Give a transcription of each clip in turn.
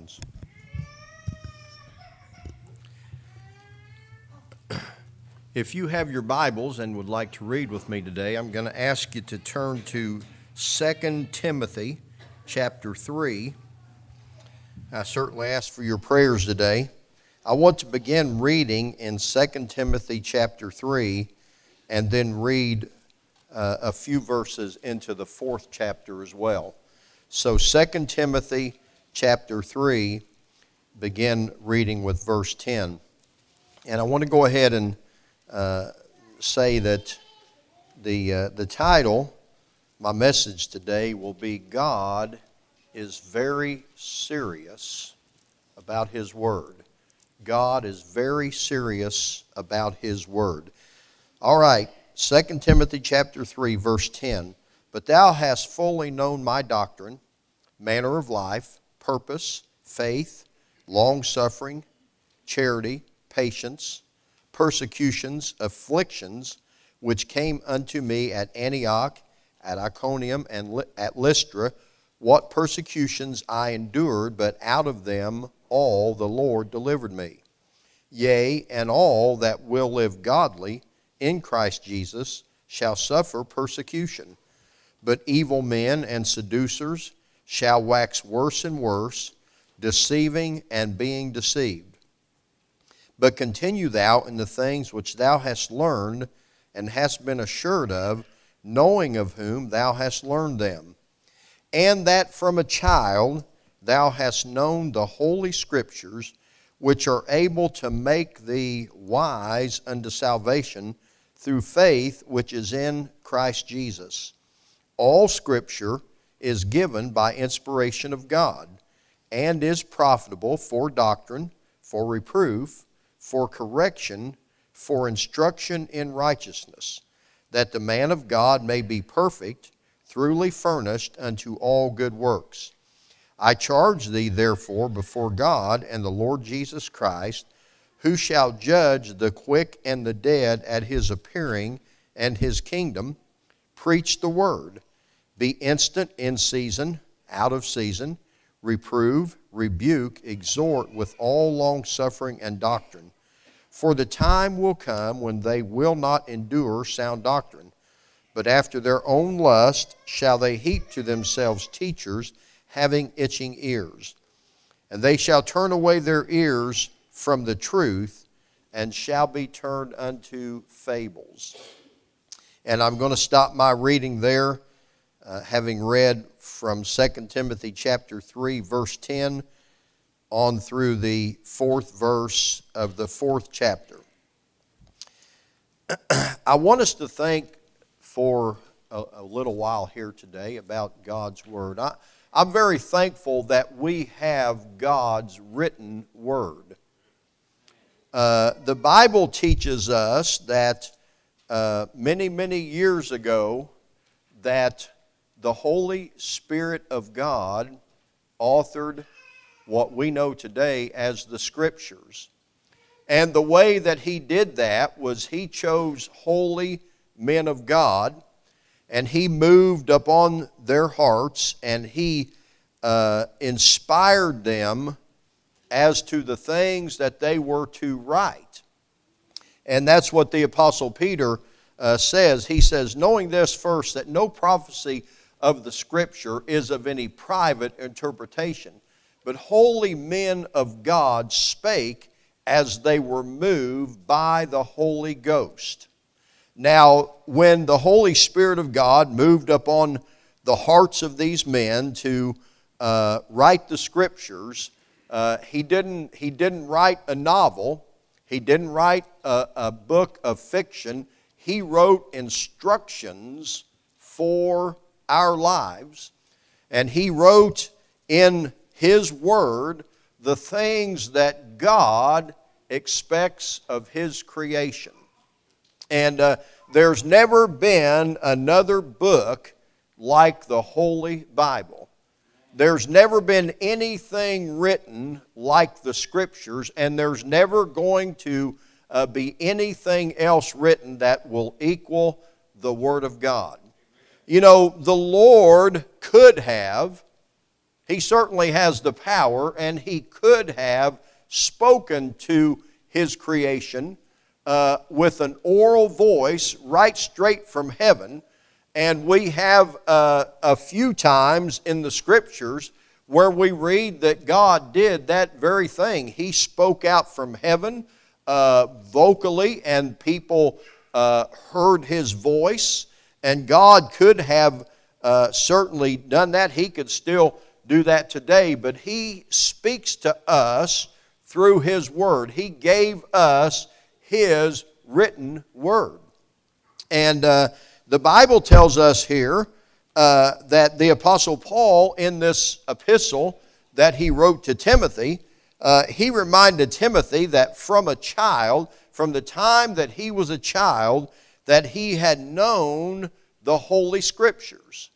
Jones. If you have your Bibles and would like to read with me today, I'm going to ask you to turn to 2 Timothy chapter 3. I certainly ask for your prayers today. I want to begin reading in 2 Timothy chapter 3 and then read a few verses into the 4th chapter as well. So 2 Timothy chapter 3, begin reading with verse 10. And I want to go ahead and say that the title, my message today, will be God is very serious about His Word. God is very serious about His Word. All right, 2 Timothy chapter 3, verse 10. But thou hast fully known my doctrine, manner of life, purpose, faith, long-suffering, charity, patience, persecutions, afflictions, which came unto me at Antioch, at Iconium, and at Lystra, what persecutions I endured, but out of them all the Lord delivered me. Yea, and all that will live godly in Christ Jesus shall suffer persecution. But evil men and seducers shall wax worse and worse, deceiving and being deceived. But continue thou in the things which thou hast learned and hast been assured of, knowing of whom thou hast learned them, and that from a child thou hast known the holy Scriptures, which are able to make thee wise unto salvation through faith which is in Christ Jesus. All Scripture is given by inspiration of God, and is profitable for doctrine, for reproof, for correction, for instruction in righteousness, that the man of God may be perfect, truly furnished unto all good works. I charge thee therefore before God and the Lord Jesus Christ, who shall judge the quick and the dead at His appearing and His kingdom, preach the word. Be instant in season, out of season, reprove, rebuke, exhort with all longsuffering and doctrine. For the time will come when they will not endure sound doctrine, but after their own lust shall they heap to themselves teachers having itching ears. And they shall turn away their ears from the truth, and shall be turned unto fables. And I'm going to stop my reading there, having read from 2 Timothy chapter 3, verse 10, on through the 4th verse of the 4th chapter. I want us to think for a little while here today about God's Word. I'm very thankful that we have God's written Word. The Bible teaches us that many, many years ago that the Holy Spirit of God authored what we know today as the Scriptures. And the way that He did that was He chose holy men of God, and He moved upon their hearts, and He inspired them as to the things that they were to write. And that's what the Apostle Peter says. He says, knowing this first, that no prophecy of the Scripture is of any private interpretation, but holy men of God spake as they were moved by the Holy Ghost. Now, when the Holy Spirit of God moved upon the hearts of these men to write the Scriptures, he didn't write a novel. He didn't write a book of fiction. He wrote instructions for our lives, and He wrote in His Word the things that God expects of His creation. And there's never been another book like the Holy Bible. There's never been anything written like the Scriptures, and there's never going to be anything else written that will equal the Word of God. You know, the Lord could have He certainly has the power, and He could have spoken to His creation with an oral voice right straight from heaven. And we have a few times in the Scriptures where we read that God did that very thing. He spoke out from heaven vocally, and people heard His voice. And God could have certainly done that. He could still do that today, but He speaks to us through His Word. He gave us His written Word. And the Bible tells us here that the Apostle Paul, in this epistle that he wrote to Timothy, he reminded Timothy that from the time that he was a child, that he had known the Holy Scriptures,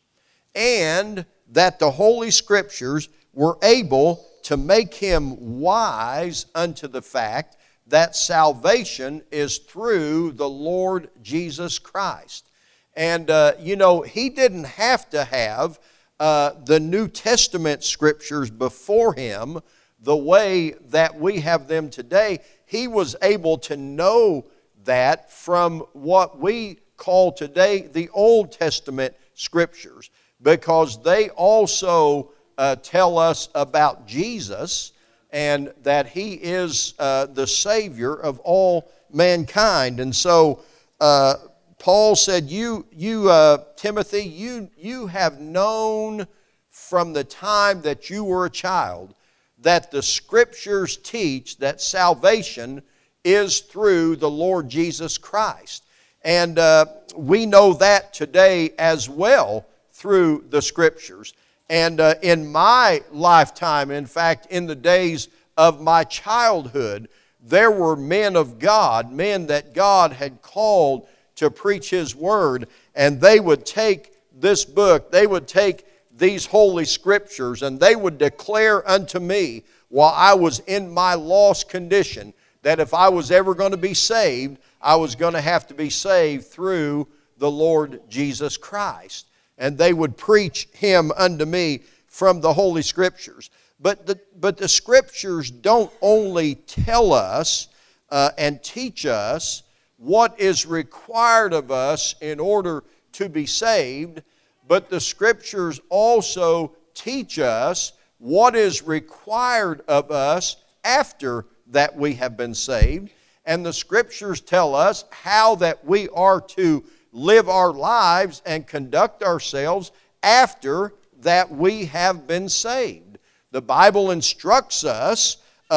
and that the Holy Scriptures were able to make him wise unto the fact that salvation is through the Lord Jesus Christ. And, he didn't have to have the New Testament Scriptures before him the way that we have them today. He was able to know that from what we call today the Old Testament Scriptures, because they also tell us about Jesus and that He is the Savior of all mankind. And so Paul said, Timothy, you have known from the time that you were a child that the Scriptures teach that salvation is through the Lord Jesus Christ. And we know that today as well through the Scriptures. And in my lifetime, in fact, in the days of my childhood, there were men of God, men that God had called to preach His Word, and they would take this book, they would take these Holy Scriptures, and they would declare unto me while I was in my lost condition that if I was ever going to be saved, I was going to have to be saved through the Lord Jesus Christ. And they would preach Him unto me from the Holy Scriptures. But the Scriptures don't only tell us and teach us what is required of us in order to be saved, but the Scriptures also teach us what is required of us after that we have been saved. And the Scriptures tell us how that we are to live our lives and conduct ourselves after that we have been saved. The Bible instructs us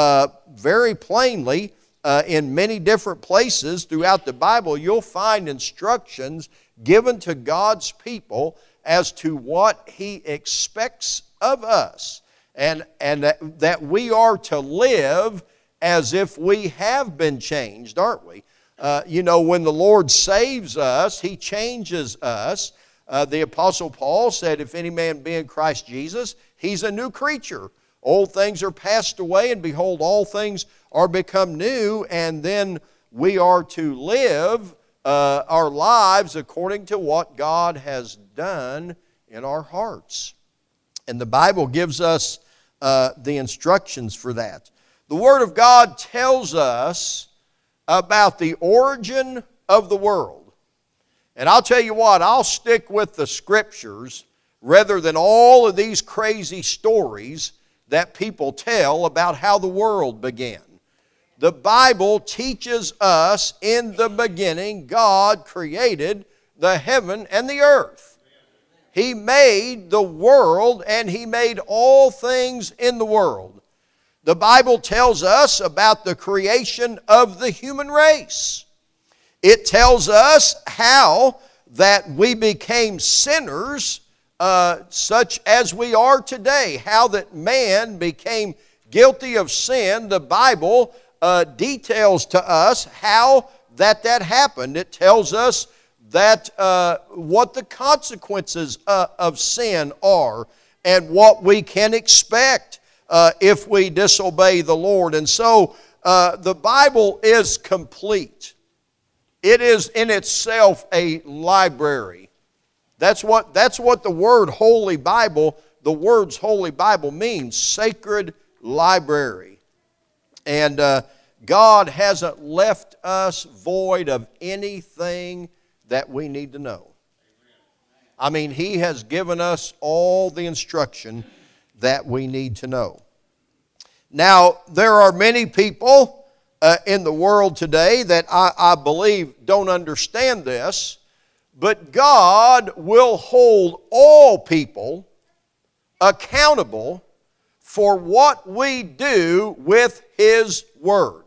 very plainly in many different places throughout the Bible. You'll find instructions given to God's people as to what He expects of us, and that we are to live as if we have been changed, aren't we? When the Lord saves us, He changes us. The Apostle Paul said, if any man be in Christ Jesus, he's a new creature. Old things are passed away, and behold, all things are become new. And then we are to live our lives according to what God has done in our hearts. And the Bible gives us the instructions for that. The Word of God tells us about the origin of the world. And I'll tell you what, I'll stick with the Scriptures rather than all of these crazy stories that people tell about how the world began. The Bible teaches us in the beginning God created the heaven and the earth. He made the world, and He made all things in the world. The Bible tells us about the creation of the human race. It tells us how that we became sinners such as we are today, how that man became guilty of sin. The Bible details to us how that happened. It tells us that what the consequences of sin are and what we can expect if we disobey the Lord. And so the Bible is complete. It is in itself a library. That's what the word Holy Bible the words Holy Bible means, sacred library. And God hasn't left us void of anything that we need to know. I mean, He has given us all the instruction that we need to know. Now, there are many people in the world today that I believe don't understand this, but God will hold all people accountable for what we do with His Word.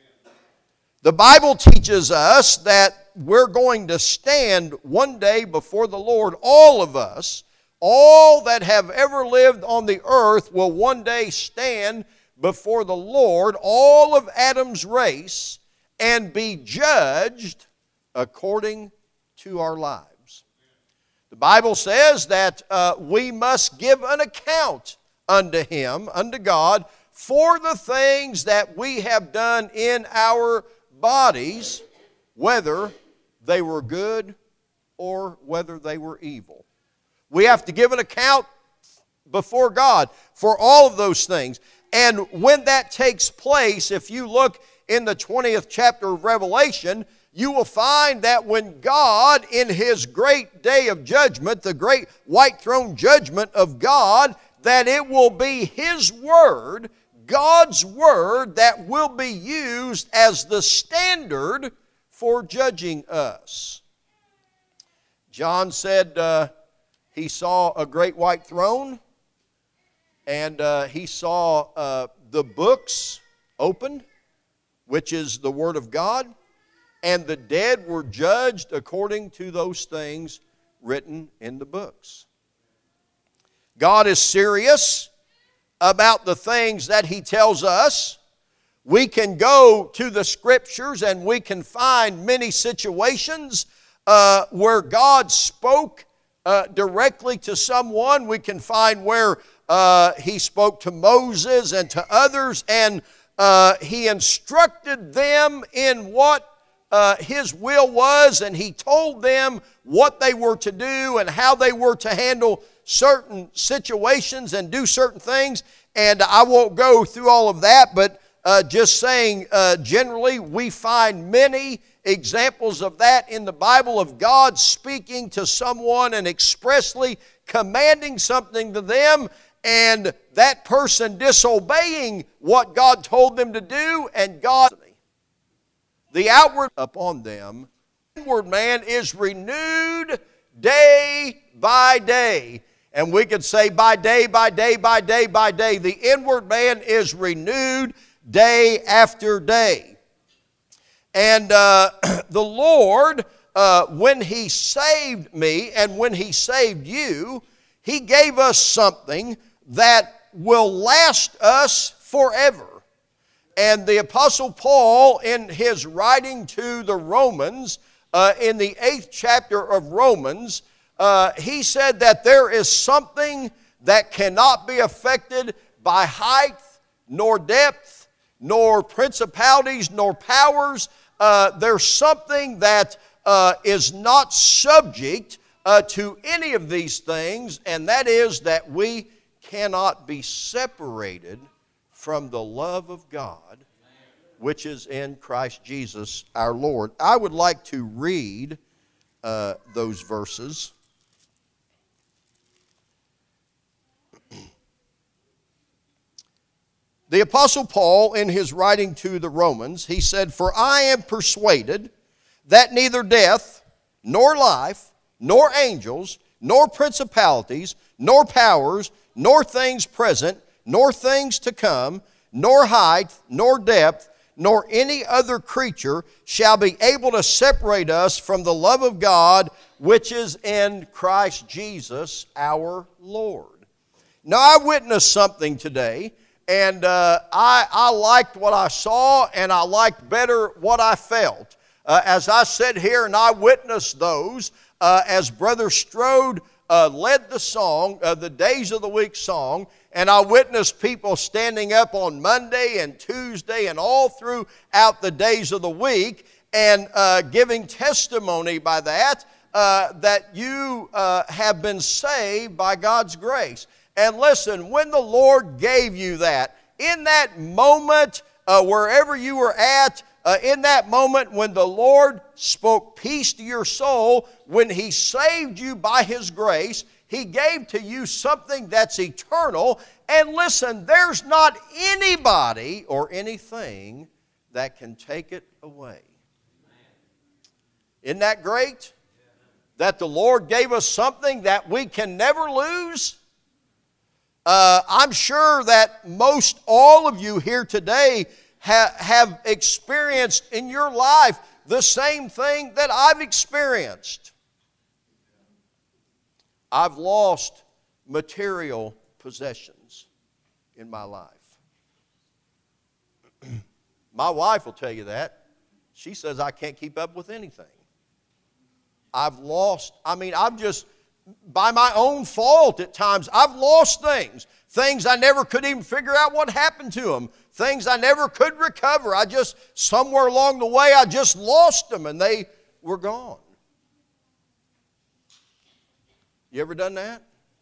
The Bible teaches us that we're going to stand one day before the Lord. All of us, all that have ever lived on the earth will one day stand before the Lord, all of Adam's race, and be judged according to our lives. The Bible says that we must give an account unto Him, unto God, for the things that we have done in our bodies, whether they were good or whether they were evil. We have to give an account before God for all of those things. And when that takes place, if you look in the 20th chapter of Revelation, you will find that when God, in His great day of judgment, the great white throne judgment of God, that it will be His Word, God's Word, that will be used as the standard for judging us. John said he saw a great white throne, and he saw the books opened, which is the Word of God, and the dead were judged according to those things written in the books. God is serious about the things that He tells us. We can go to the Scriptures and we can find many situations where God spoke directly to someone. We can find where He spoke to Moses and to others, and He instructed them in what His will was, and He told them what they were to do and how they were to handle certain situations and do certain things. And I won't go through all of that, but just saying, generally, we find many examples of that in the Bible, of God speaking to someone and expressly commanding something to them, and that person disobeying what God told them to do, and God, the outward upon them, the inward man is renewed day by day. And we could say by day, by day, by day, by day. The inward man is renewed day after day. And the Lord, when He saved me and when He saved you, He gave us something that will last us forever. And the Apostle Paul, in his writing to the Romans, in the 8th chapter of Romans, he said that there is something that cannot be affected by height, nor depth, nor principalities, nor powers. There's something that is not subject to any of these things, and that is that we cannot be separated from the love of God, which is in Christ Jesus our Lord. I would like to read those verses. The Apostle Paul, in his writing to the Romans, he said, "For I am persuaded that neither death, nor life, nor angels, nor principalities, nor powers, nor things present, nor things to come, nor height, nor depth, nor any other creature shall be able to separate us from the love of God, which is in Christ Jesus our Lord." Now, I witnessed something today, and I liked what I saw, and I liked better what I felt. As I sat here and I witnessed those, as Brother Strode led the song, the Days of the Week song, and I witnessed people standing up on Monday and Tuesday and all throughout the days of the week and giving testimony by that, that you have been saved by God's grace. And listen, when the Lord gave you that, in that moment, wherever you were at, in that moment when the Lord spoke peace to your soul, when He saved you by His grace, He gave to you something that's eternal. And listen, there's not anybody or anything that can take it away. Isn't that great? That the Lord gave us something that we can never lose? I'm sure that most all of you here today have experienced in your life the same thing that I've experienced. I've lost material possessions in my life. My wife will tell you that. She says I can't keep up with anything. I've just, by my own fault at times, I've lost things. Things I never could even figure out what happened to them. Things I never could recover. Somewhere along the way, I just lost them and they were gone. You ever done that?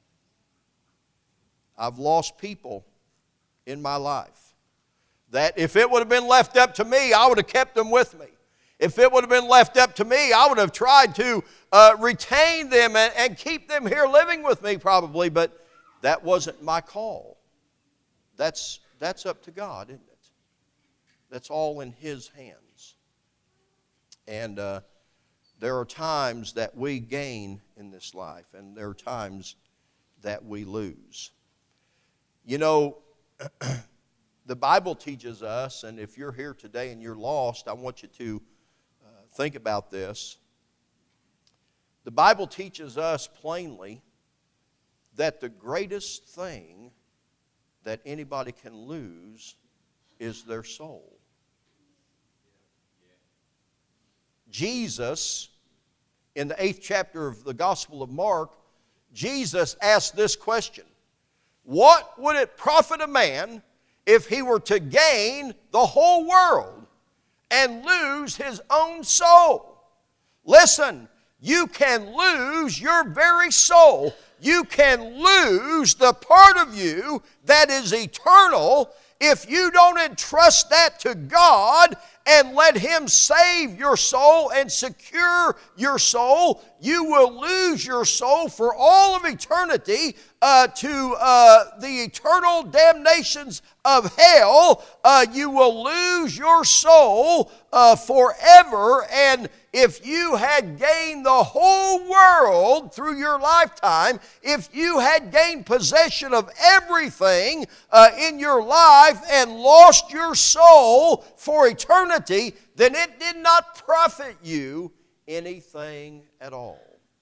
I've lost people in my life that if it would have been left up to me, I would have kept them with me. If it would have been left up to me, I would have tried to retain them and keep them here living with me probably, but that wasn't my call. That's up to God, isn't it? That's all in His hands. And there are times that we gain in this life, and there are times that we lose. You know, the Bible teaches us, and if you're here today and you're lost, I want you to think about this. The Bible teaches us plainly that the greatest thing that anybody can lose is their soul. Jesus, in the 8th chapter of the Gospel of Mark, Jesus asked this question: what would it profit a man if he were to gain the whole world and lose his own soul? Listen, you can lose your very soul. You can lose the part of you that is eternal if you don't entrust that to God and let Him save your soul and secure your soul. You will lose your soul for all of eternity to the eternal damnations of hell. You will lose your soul forever. And if you had gained the whole world through your lifetime, if you had gained possession of everything in your life and lost your soul for eternity, then it did not profit you anything at all.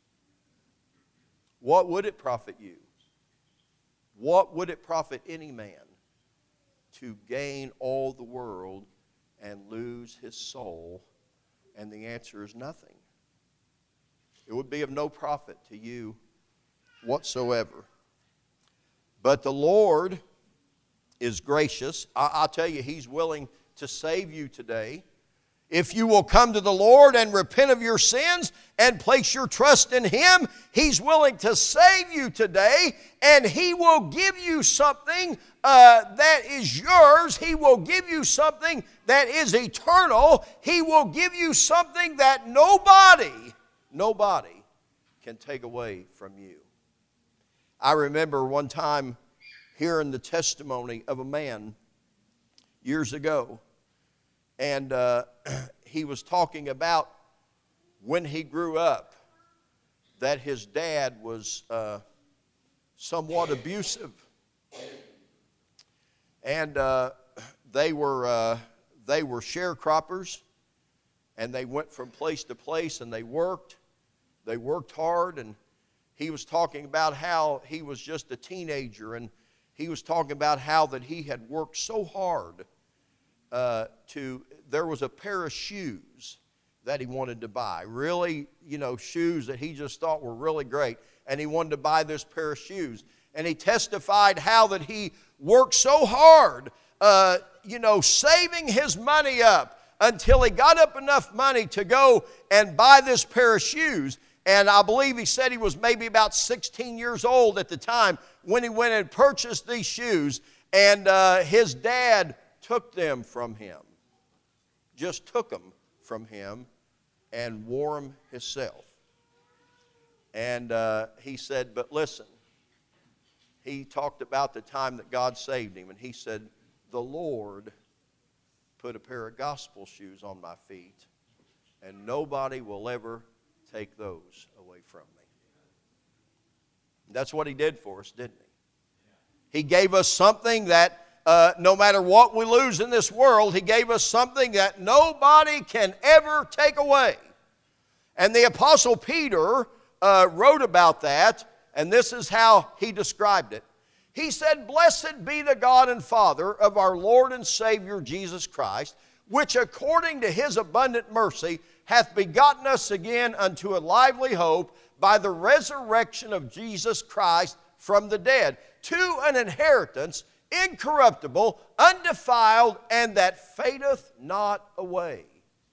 What would it profit you? What would it profit any man to gain all the world and lose his soul? And the answer is nothing. It would be of no profit to you whatsoever. But the Lord is gracious. I'll tell you, He's willing to save you today. If you will come to the Lord and repent of your sins and place your trust in Him, He's willing to save you today, and He will give you something that is yours. He will give you something that is eternal. He will give you something that nobody can take away from you. I remember one time hearing the testimony of a man years ago, and he was talking about when he grew up that his dad was somewhat abusive. And they were sharecroppers, and they went from place to place, and they worked hard. And he was talking about how he was just a teenager, and he was talking about how that he had worked so hard there was a pair of shoes that he wanted to buy. Really, shoes that he just thought were really great. And he wanted to buy this pair of shoes. And he testified how that he worked so hard, saving his money up until he got up enough money to go and buy this pair of shoes. And I believe he said he was maybe about 16 years old at the time when he went and purchased these shoes. And his dad took them from him. Just took them from him and wore them himself. And he said, but listen, he talked about the time that God saved him. And he said, the Lord put a pair of gospel shoes on my feet, and nobody will ever take those away from me. That's what he did for us, didn't he? He gave us something that no matter what we lose in this world, he gave us something that nobody can ever take away. And the Apostle Peter wrote about that, and this is how he described it. He said, blessed be the God and Father of our Lord and Savior Jesus Christ, which according to his abundant mercy hath begotten us again unto a lively hope by the resurrection of Jesus Christ from the dead, to an inheritance incorruptible, undefiled, and that fadeth not away,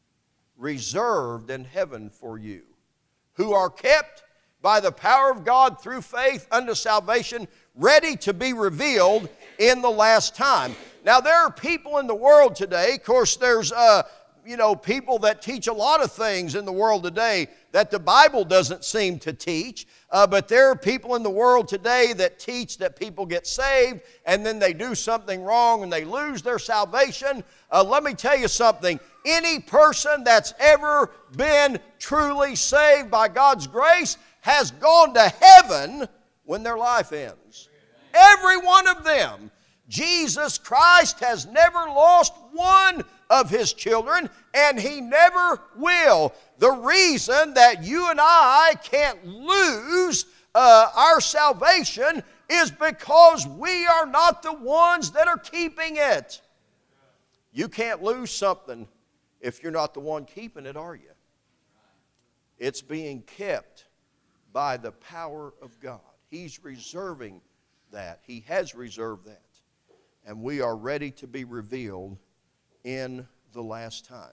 reserved in heaven for you, who are kept by the power of God through faith unto salvation, ready to be revealed in the last time. Now, there are people in the world today, of course, there's people that teach a lot of things in the world today that the Bible doesn't seem to teach. But there are people in the world today that teach that people get saved and then they do something wrong and they lose their salvation. Let me tell you something. Any person that's ever been truly saved by God's grace has gone to heaven when their life ends. Every one of them. Jesus Christ has never lost one of his children, and he never will. The reason that you and I can't lose our salvation is because we are not the ones that are keeping it. You can't lose something if you're not the one keeping it, are you? It's being kept by the power of God. He's reserving that. He has reserved that. And we are ready to be revealed in the last time.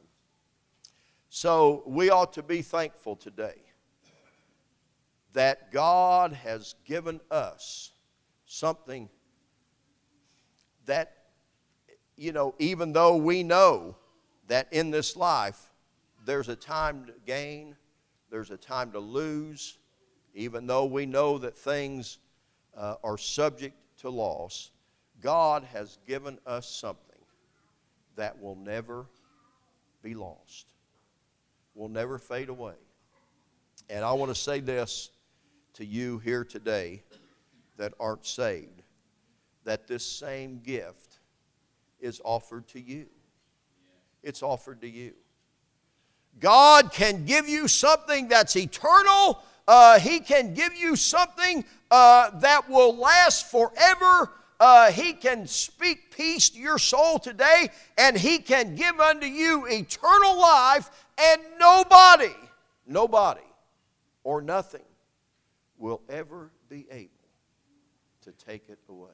So we ought to be thankful today that God has given us something that, even though we know that in this life there's a time to gain, there's a time to lose, even though we know that things are subject to loss, God has given us something that will never be lost, will never fade away. And I want to say this to you here today that aren't saved, that this same gift is offered to you. It's offered to you. God can give you something that's eternal. He can give you something that will last forever. He can speak peace to your soul today, and He can give unto you eternal life, and nobody or nothing will ever be able to take it away.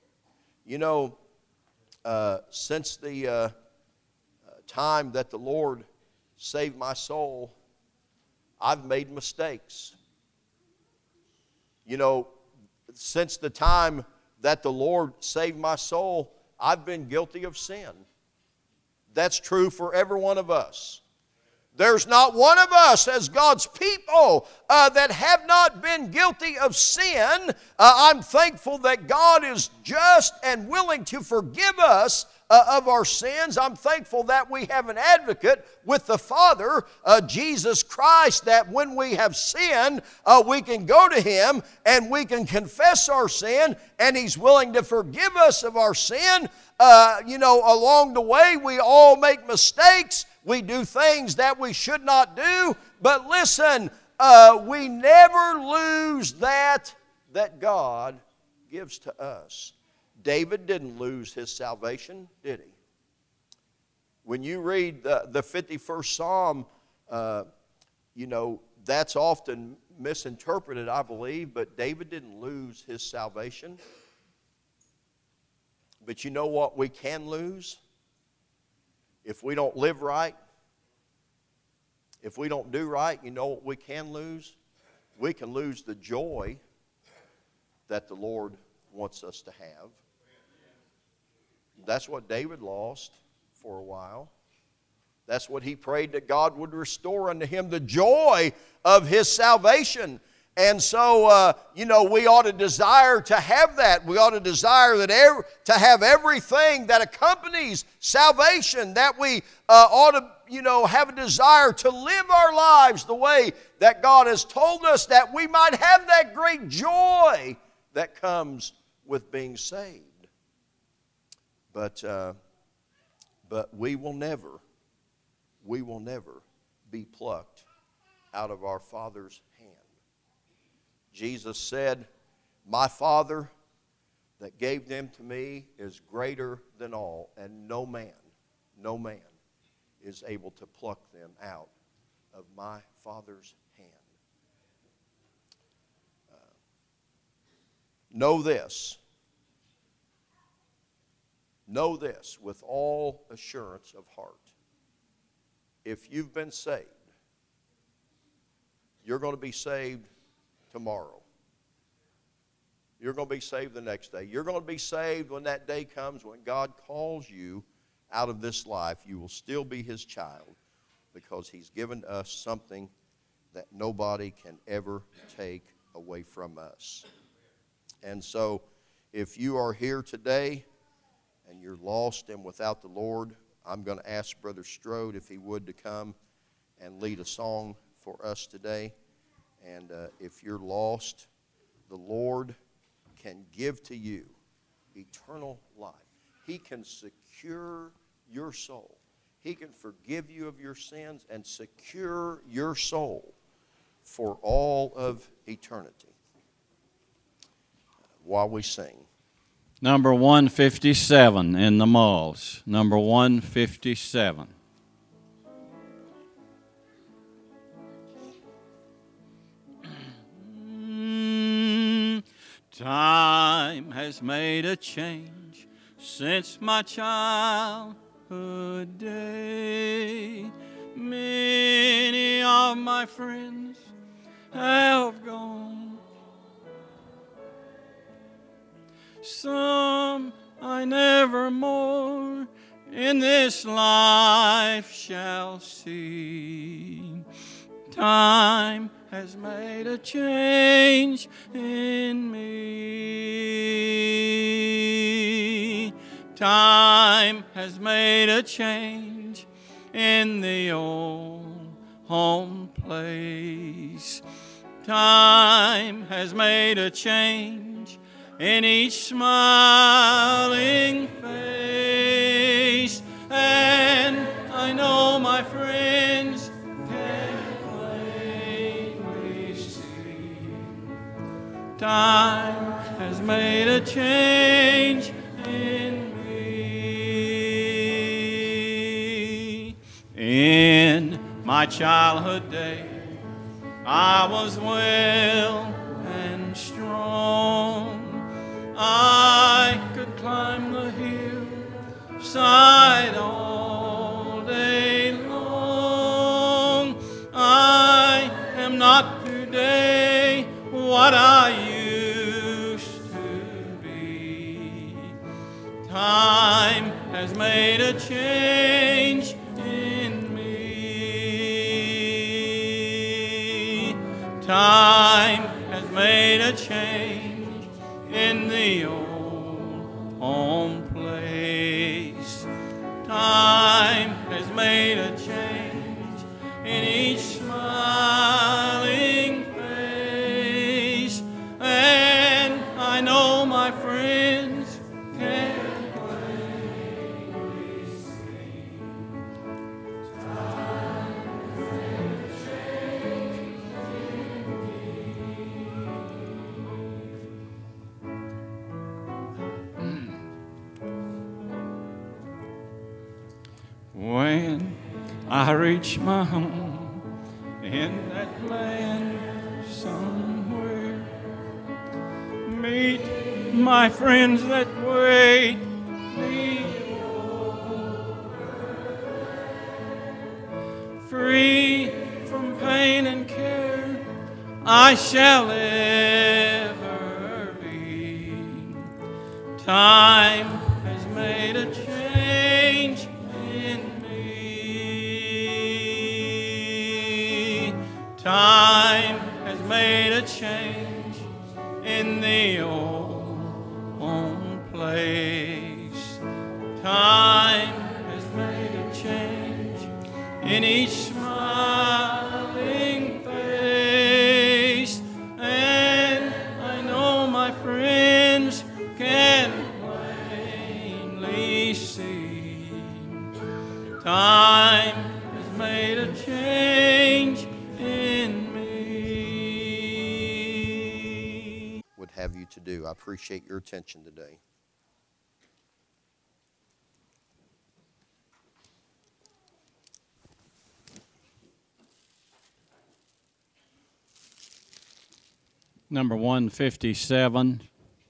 Since the time that the Lord saved my soul, I've made mistakes. Since the time that the Lord saved my soul, I've been guilty of sin. That's true for every one of us. There's not one of us as God's people that have not been guilty of sin. I'm thankful that God is just and willing to forgive us of our sins. I'm thankful that we have an advocate with the Father, Jesus Christ, that when we have sinned, we can go to Him and we can confess our sin, and He's willing to forgive us of our sin. Along the way, we all make mistakes. We do things that we should not do. But listen, we never lose that God gives to us. David didn't lose his salvation, did he? When you read the 51st Psalm, that's often misinterpreted, I believe, but David didn't lose his salvation. But you know what we can lose? If we don't live right, if we don't do right, you know what we can lose? we can lose the joy that the Lord wants us to have. That's what David lost for a while. That's what he prayed that God would restore unto him, the joy of his salvation. And so, we ought to desire to have that. We ought to desire that to have everything that accompanies salvation, that we ought to, have a desire to live our lives the way that God has told us, that we might have that great joy that comes with being saved. But we will never be plucked out of our Father's hand. Jesus said, "My Father that gave them to me is greater than all, and no man is able to pluck them out of my Father's hand." Know this with all assurance of heart. If you've been saved, you're going to be saved tomorrow. You're going to be saved the next day. You're going to be saved when that day comes when God calls you out of this life. You will still be His child because He's given us something that nobody can ever take away from us. And so, if you are here today and you're lost and without the Lord, I'm going to ask Brother Strode if he would to come and lead a song for us today. And if you're lost, the Lord can give to you eternal life. He can secure your soul. He can forgive you of your sins and secure your soul for all of eternity. While we sing. Number 157 in the malls. Number 157. Time has made a change since my childhood day. Many of my friends have gone. Some I never more in this life shall see. Time has made a change in me. Time has made a change in the old home place. Time has made a change in each smiling face. And I know my friends can plainly see. Time has made a change in me. In my childhood day, I was well and strong. I could climb the hillside all day long. I am not today what I used to be. Time has made a change in me. Time has made a change in the old home place. Time has made a change in each smiling face. And I know my friends can plainly see. Time has made a change in when I reach my home in that land somewhere, meet my friends that wait me free from pain and care, I shall ever be. Time has made a change in me. Time has made a change in the old home place. Time has made a change in each smiling face, and I know my friends can plainly see. Time has made a change in me. Would have you to do. I appreciate your attention today. Number 157.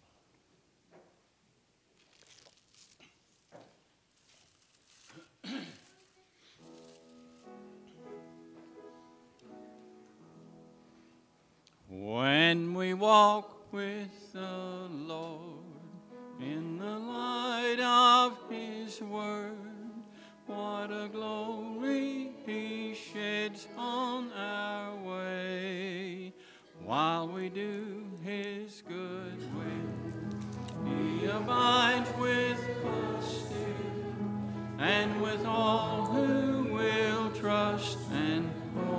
When we walk with the Lord in the light of His Word, what a glory He sheds on our way. While we do His good will, He abides with us still, and with all who will trust and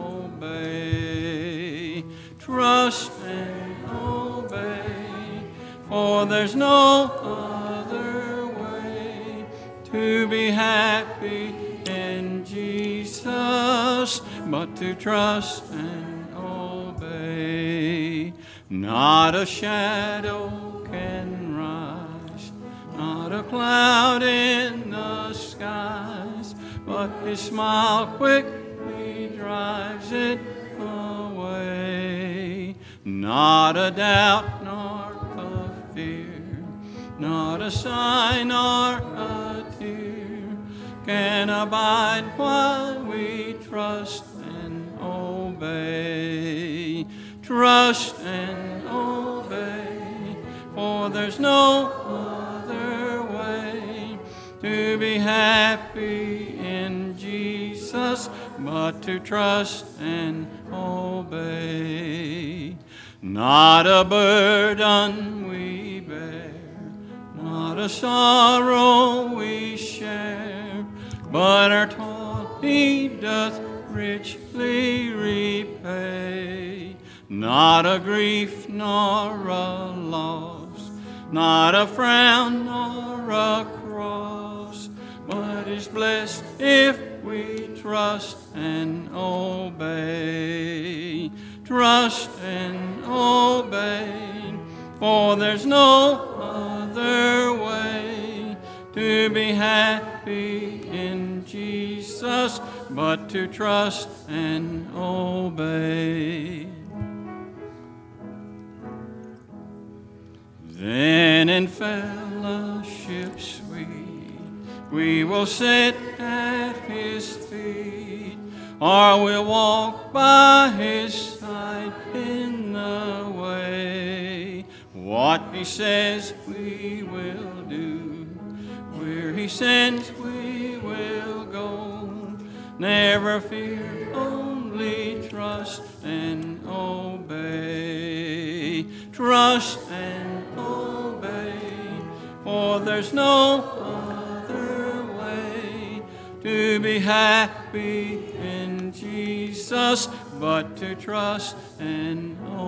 obey. Trust and obey, for there's no other way to be happy in Jesus but to trust and obey. Not a shadow can rise, not a cloud in the skies, but His smile quickly drives it away. Not a doubt nor a fear, not a sigh nor a tear can abide while we trust and obey. Trust and obey, for there's no other way to be happy in Jesus but to trust and obey. Not a burden we bear, not a sorrow we share, but our toil He doth richly repay. Not a grief nor a loss, not a frown nor a cross, but is blessed if we trust and obey. Trust and obey, for there's no other way to be happy in Jesus but to trust and obey. Then in fellowship sweet we will sit at His feet, or we'll walk by His side in the way. What He says we will do, where He sends we will go. Never fear, only trust and obey. Trust and obey, for there's no other way to be happy in Jesus but to trust and obey.